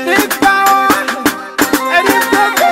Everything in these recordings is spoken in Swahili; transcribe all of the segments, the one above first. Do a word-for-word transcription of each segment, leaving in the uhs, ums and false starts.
Big power, Eddie Brooke.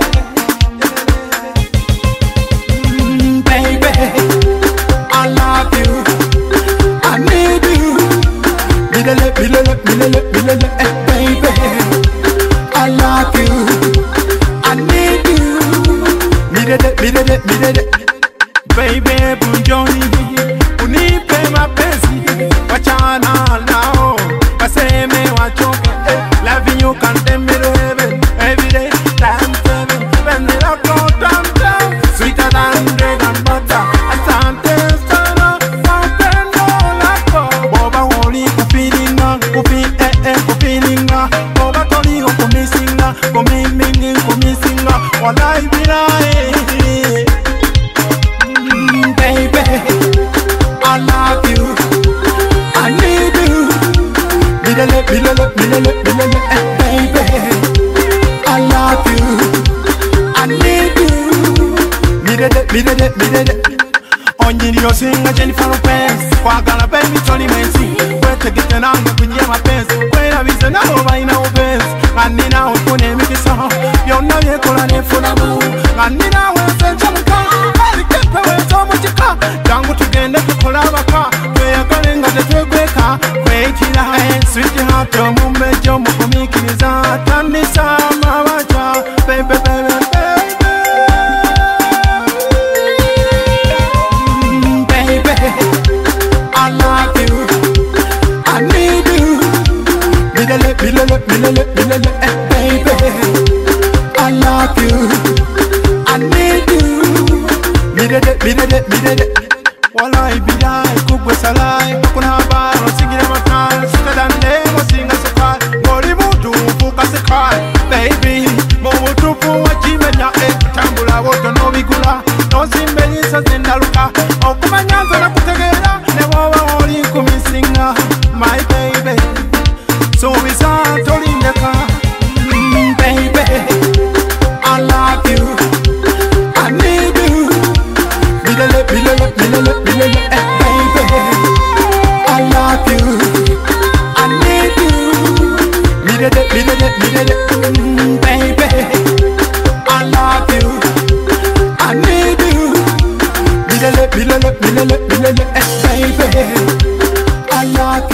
Mm, baby, I love you, I need you. Bilele, bilele, bilele, bilele, eh, baby, I love you, I need you. Midede, midede, midede, baby, bunjoni, unipe mapenzi, wachana nao, waseme wachoke, eh, loving you can take me to heaven, every day, time seven, when the rock go down, down, sweeter than bread and butter, asante sana, wapendo lako, boba holi kufilinga, kufi eh eh kufilinga, boba toli kumisinga, kumimingi kumisinga, walai bilai. Mm, baby, I love you, I need you. Bilele, bilele, bilele, bilele, eh, baby, I love you, I need you. Midede, midede, midede. Onjiri osinga Jennifer Lopez, kwagala baby Tony Messi, wetegete nange kunye mapenzi, kwerabize nabo balina obenzi, ngani nawe funa emikisa, byonna byekola nefunamu, ngani nawe nsencamuka, alikepe wez'omukika, jangu tugende tukola abaka, tweyagale nga tetwegweka, kwekira, sweetheart omumbejo mukumikiriza, tandisa amabaja, baby, baby, baby. I love you, I need you. Bilele, bilele, bilele, bilele, eh, baby, I love you, I need you. Midede, midede, midede. Walai bidai, kugwe salai, kuna baro singire makai, suka dande mo singa sekai, ngori mutu fuka sekai, baby, mo mutu fu wachimenya eh, tambula woto no bigula, no simbelisa zindaluka, okumanyanza na kutegera, ne wawa oli kumisinga, my baby, so isa tolindeka, mm, baby, I love you, I need you. Bilele, bilele, bilele, bilele, eh, baby, I love you, I need you. Midede, midede, midede, mm, baby, I love you, I need you. Bilele, bilele, bilele, bilele, eh, baby, I love you.